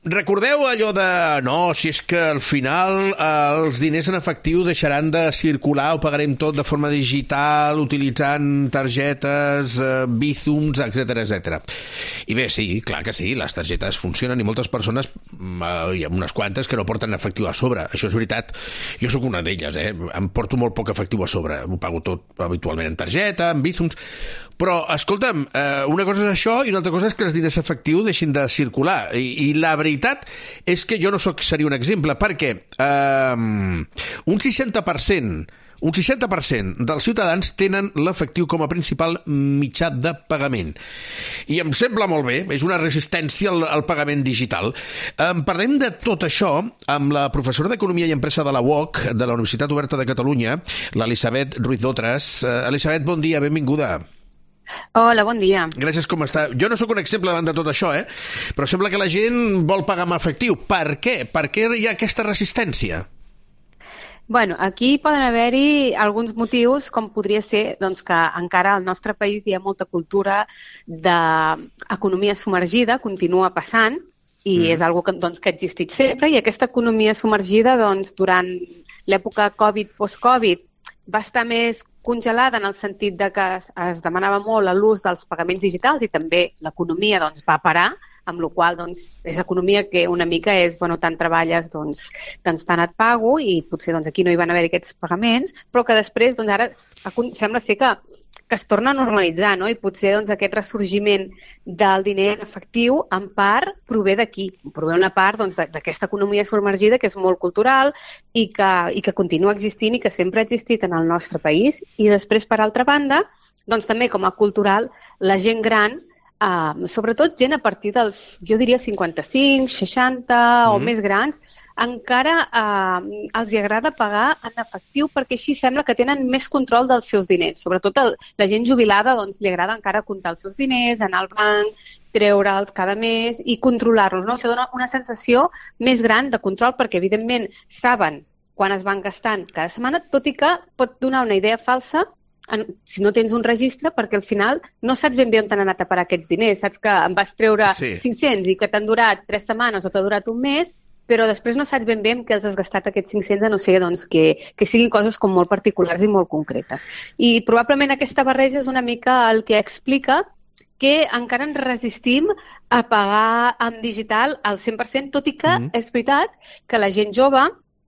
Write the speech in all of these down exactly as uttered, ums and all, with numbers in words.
Recordeu allò de, no, si és que al final eh, els diners en efectiu deixaran de circular, ho pagarem tot de forma digital, utilitzant targetes, eh, Bizums, etcètera, etcètera. I bé, sí, clar que sí, les targetes funcionen i moltes persones, eh, hi ha unes quantes que no porten efectiu a sobre, això és veritat. Jo sóc una d'elles, eh? Em porto molt poc efectiu a sobre, ho pago tot habitualment en targeta, en Bizums, però, escolta'm, eh, una cosa és això i una altra cosa és que els diners efectius deixin de circular. I, i la veritat és que jo no soc, seria un exemple, perquè eh, un seixanta per cent un seixanta per cent dels ciutadans tenen l'efectiu com a principal mitjà de pagament. I em sembla molt bé, és una resistència al, al pagament digital. En parlem de tot això amb la professora d'Economia i Empresa de la U O C, de la Universitat Oberta de Catalunya, l'Elisabet Ruiz d'Otras. Eh, Elisabet, bon dia, benvinguda. Hola, bon dia. Gràcies, com està? Jo no sóc un exemple davant de tot això, eh? Però sembla que la gent vol pagar amb efectiu. Per què? Per què hi ha aquesta resistència? Bueno, aquí poden haver-hi alguns motius, com podria ser doncs, que encara al nostre país hi ha molta cultura d'economia submergida, continua passant, i mm. és una cosa que, doncs, que ha existit sempre, i aquesta economia submergida doncs, durant l'època Covid, post-Covid, va estar més congelada en el sentit de que es, es demanava molt l'ús dels pagaments digitals i també l'economia doncs, va parar, amb la qual cosa doncs, és economia que una mica és, bueno, tant treballes, doncs, doncs tant et pago i potser doncs, aquí no hi van haver aquests pagaments, però que després doncs, ara sembla ser que, que es torna a normalitzar, no? I potser doncs, aquest ressorgiment del diner en efectiu en part prové d'aquí, prové una part doncs, d'aquesta economia submergida que és molt cultural i que, i que continua existint i que sempre ha existit en el nostre país. I després, per altra banda, doncs, també com a cultural, la gent gran, Uh, sobretot gent a partir dels, jo diria, cinquanta-cinc, seixanta mm. o més grans, encara uh, els hi agrada pagar en efectiu perquè així sembla que tenen més control dels seus diners. Sobretot el, la gent jubilada doncs, li agrada encara comptar els seus diners, anar al banc, treure'ls cada mes i controlar-los. No? Això dona una sensació més gran de control perquè, evidentment, saben quan es van gastant cada setmana, tot i que pot donar una idea falsa En, si no tens un registre, perquè al final no saps ben bé on t'han anat a parar aquests diners. Saps que em vas treure sí. cinc-cents i que t'han durat tres setmanes o t'ha durat un mes, però després no saps ben bé en què els has gastat aquests cinc-cents, a no ser doncs, que, que siguin coses com molt particulars i molt concretes. I probablement aquesta barreja és una mica el que explica que encara ens resistim a pagar en digital al cent per cent, tot i que mm-hmm. és veritat que la gent jove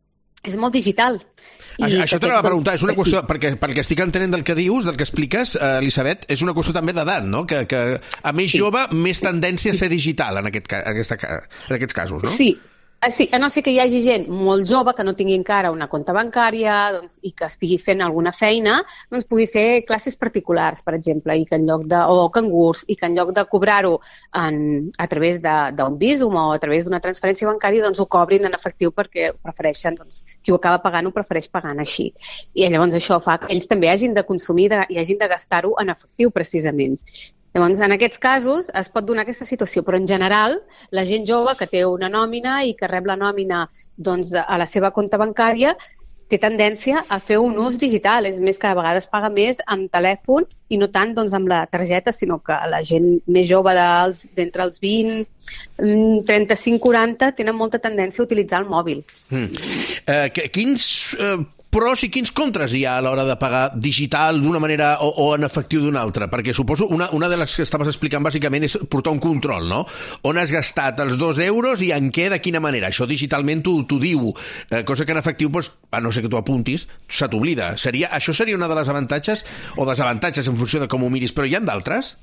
és molt digital. I això t'anava a preguntar, és una qüestió, sí. perquè, perquè estic entenent del que dius, del que expliques, eh, Elisabet, és una qüestió també d'edat, no? Que, que a més sí. jove, més tendència a ser digital en, aquest, en, aquesta, en aquests casos, no? Sí. Sí, a no ser que hi hagi gent molt jove que no tingui encara una compte bancària doncs, i que estigui fent alguna feina, doncs pugui fer classes particulars, per exemple, i que en lloc de, o cangurs, i que en lloc de cobrar-ho en, a través d'un Bizum o a través d'una transferència bancària, doncs ho cobrin en efectiu perquè ho prefereixen, doncs, qui ho acaba pagant ho prefereix pagant així. I llavors això fa que ells també hagin de consumir de, i hagin de gastar-ho en efectiu, precisament. Llavors, en aquests casos es pot donar aquesta situació, però en general la gent jove que té una nòmina i que rep la nòmina doncs, a la seva compte bancària té tendència a fer un ús digital. És més, que a vegades paga més amb telèfon i no tant doncs, amb la targeta, sinó que la gent més jove d'entre els vint, trenta-cinc, quaranta tenen molta tendència a utilitzar el mòbil. Mm. Eh, quins... Eh... pros i quins contres hi ha a l'hora de pagar digital d'una manera o, o en efectiu d'una altra? Perquè suposo una, una de les que estaves explicant bàsicament és portar un control, no? On has gastat els dos euros i en què, de quina manera? Això digitalment t'ho diu, eh, cosa que en efectiu, doncs, a no ser que tu apuntis, se t'oblida. Seria, això seria una de les avantatges o desavantatges en funció de com ho miris, però hi ha d'altres?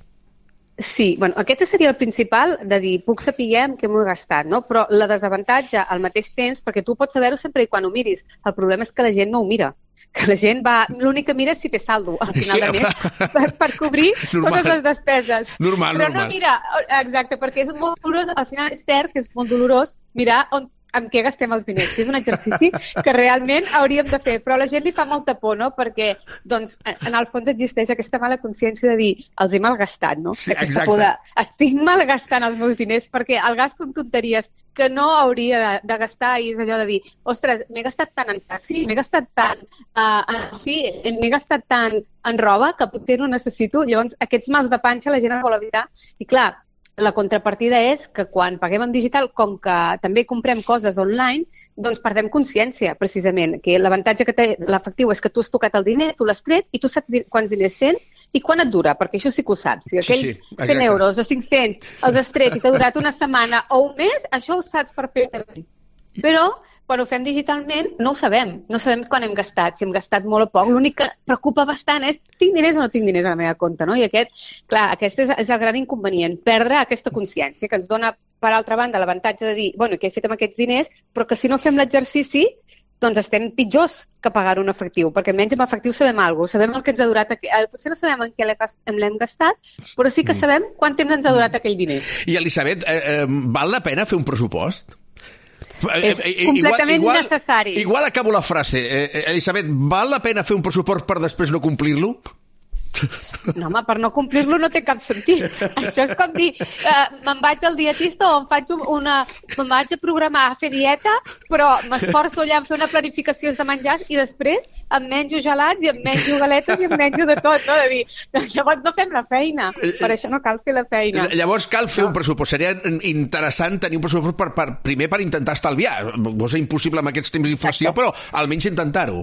Sí, bueno, aquest seria el principal, de dir, puc saber en què m'ho he gastat, no? Però la desavantatge al mateix temps, perquè tu pots saber-ho sempre i quan ho miris, el problema és que la gent no ho mira, que la gent va, l'únic que mira és si té saldo al final sí, de mes per, per cobrir normal. Totes les despeses. Normal, Però normal. no mira, exacte, perquè és molt dolorós, al final és cert que és molt dolorós mirar on amb què gastem els diners, que és un exercici que realment hauríem de fer, però a la gent li fa molta por, no? Perquè, doncs, en el fons existeix aquesta mala consciència de dir, els he malgastat, no? Sí, aquesta por de, estic malgastant els meus diners perquè el gasto en tonteries que no hauria de, de gastar i és allò de dir, ostres, m'he gastat tant en taxi, m'he gastat tant uh, en, sí, m'he gastat tant en roba que potser no necessito, llavors aquests mals de panxa la gent els vol evitar i clar, la contrapartida és que quan paguem en digital, com que també comprem coses online, doncs perdem consciència, precisament, que l'avantatge que té l'efectiu és que tu has tocat el diner, tu l'has tret i tu saps quants diners tens i quan et dura, perquè això sí que ho saps. Si aquells sí, sí, cent euros o cinc-cents els has tret i t'ha durat una setmana o un mes, això ho saps perfectament. Però quan ho fem digitalment no ho sabem, no sabem quan hem gastat, si hem gastat molt o poc. L'únic que preocupa bastant és tinc diners o no tinc diners a la meva compte, no? I aquest, clar, aquest és, és el gran inconvenient, perdre aquesta consciència que ens dona, per altra banda, l'avantatge de dir, bueno, què he fet amb aquests diners, però que si no fem l'exercici, doncs estem pitjors que pagar-ho en efectiu, perquè menys en efectiu sabem alguna cosa, sabem el que ens ha durat, potser no sabem en què l'hem gastat, però sí que sabem quant temps ens ha durat aquell diner. I Elisabet, eh, eh, val la pena fer un pressupost? És completament igual, necessari. Igual acabo la frase. Eh, Elisabet, val la pena fer un pressupost per després no complir-lo? No, home, per no complir-lo no té cap sentit. Això és com dir, eh, me'n vaig al dietista o em faig una... me'n vaig a programar a fer dieta, però m'esforço allà en fer una planificació de menjars i després em menjo gelats i em menjo galetes i em menjo de tot, no? De dir, doncs llavors no fem la feina. Per això no cal fer la feina. Llavors cal fer un pressupost. Seria interessant tenir un pressupost per, per, primer per intentar estalviar. És impossible amb aquests temps d'inflació, però almenys intentar-ho.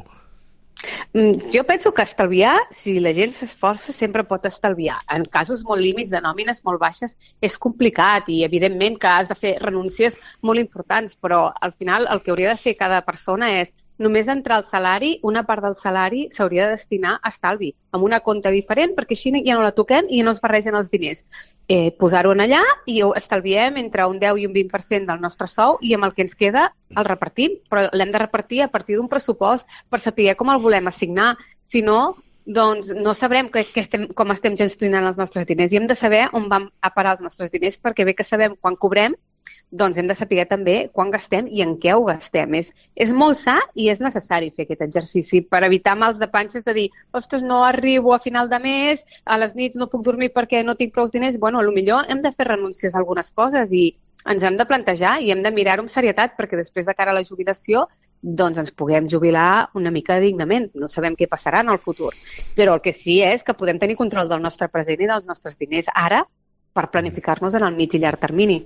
Jo penso que estalviar, si la gent s'esforça, sempre pot estalviar. En casos molt límits de nòmines molt baixes és complicat i evidentment que has de fer renúncies molt importants, però al final el que hauria de fer cada persona és només entrar al salari, una part del salari s'hauria de destinar a estalvi, amb una compte diferent, perquè així ja no la toquem i no es barregen els diners. Eh, posar-ho en allà i estalviem entre un deu i un vint per cent del nostre sou i amb el que ens queda el repartim, però l'hem de repartir a partir d'un pressupost per saber com el volem assignar. Si no, doncs no sabrem que, que estem, com estem gestionant els nostres diners i hem de saber on vam a parar els nostres diners, perquè bé que sabem quan cobrem, doncs hem de saber també quan gastem i en què ho gastem. És, és molt sa i és necessari fer aquest exercici per evitar mals de panxes de dir, ostres, no arribo a final de mes, a les nits no puc dormir perquè no tinc prou diners. Bueno, potser hem de fer renúncies a algunes coses i ens hem de plantejar i hem de mirar-ho amb serietat perquè després de cara a la jubilació doncs ens puguem jubilar una mica dignament. No sabem què passarà en el futur, però el que sí és que podem tenir control del nostre present i dels nostres diners ara per planificar-nos en el mig i llarg termini.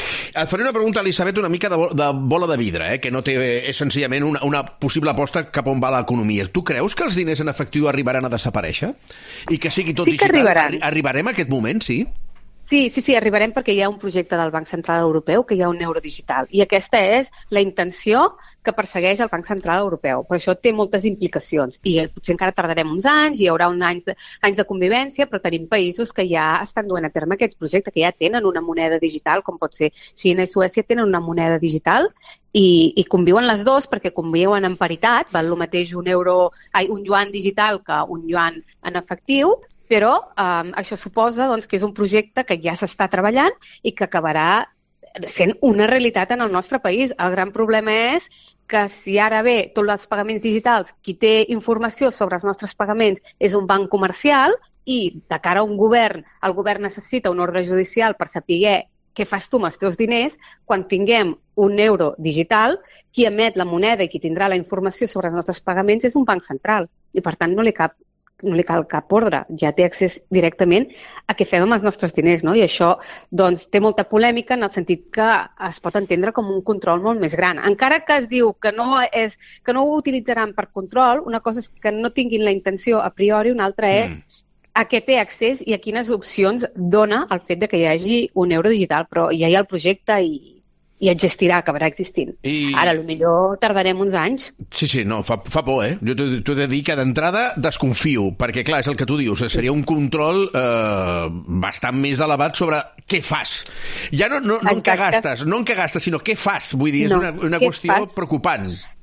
Et faré una pregunta, Elisabet, una mica de, bo de bola de vidre, eh? Que no té, és senzillament una, una possible aposta cap on va l'economia. Tu creus que els diners en efectiu arribaran a desaparèixer? I que sigui tot sí que digital? Arribaran. Arribarem a aquest moment, sí? Sí, sí, sí, arribarem perquè hi ha un projecte del Banc Central Europeu que hi ha un euro digital i aquesta és la intenció que persegueix el Banc Central Europeu. Però això té moltes implicacions i potser encara tardarem uns anys, hi haurà uns anys de, anys de convivència, però tenim països que ja estan duent a terme aquests projectes, que ja tenen una moneda digital, com pot ser Xina i Suècia tenen una moneda digital i, i conviuen les dues perquè conviuen en paritat, val el mateix un euro, ai, un yuan digital que un yuan en efectiu, però um, això suposa doncs, que és un projecte que ja s'està treballant i que acabarà sent una realitat en el nostre país. El gran problema és que si ara bé tots els pagaments digitals, qui té informació sobre els nostres pagaments és un banc comercial i de cara a un govern, el govern necessita un ordre judicial per saber què fas tu amb els teus diners, quan tinguem un euro digital, qui emet la moneda i qui tindrà la informació sobre els nostres pagaments és un banc central i per tant no li cap no li cal cap ordre, ja té accés directament a què fem amb els nostres diners, no? I això doncs, té molta polèmica en el sentit que es pot entendre com un control molt més gran. Encara que es diu que no, és, que no ho utilitzaran per control, una cosa és que no tinguin la intenció a priori, una altra és mm. a què té accés i a quines opcions dona el fet de que hi hagi un euro digital, però ja hi ha el projecte i i existirà, acabarà existint. I... Ara, potser tardarem uns anys. Sí, sí, no, fa, fa por, eh? Jo t'ho he de dir que d'entrada desconfio, perquè, clar, és el que tu dius, seria un control eh, bastant més elevat sobre què fas. Ja no, no, no en què gastes, no en què gastes, sinó què fas. Vull dir, és no, una, una qüestió fas? preocupant.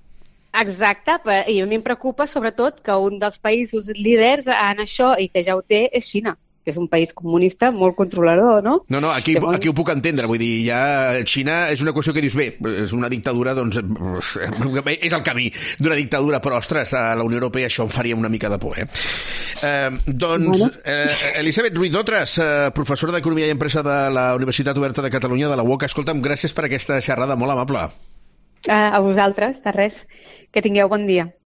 Exacte, i a mi em preocupa sobretot que un dels països líders en això, i que ja ho té, és Xina, que és un país comunista molt controlador, no? No, no, aquí, Llavors... aquí ho puc entendre, vull dir, ja Xina és una qüestió que dius, bé, és una dictadura, doncs és el camí d'una dictadura, però, ostres, a la Unió Europea això em faria una mica de por, eh? eh doncs, bueno. eh, Elisabet Ruiz Dotras, eh, professora d'Economia i Empresa de la Universitat Oberta de Catalunya, de la U O C, escolta'm, gràcies per aquesta xerrada molt amable. A vosaltres, de res. Que tingueu bon dia.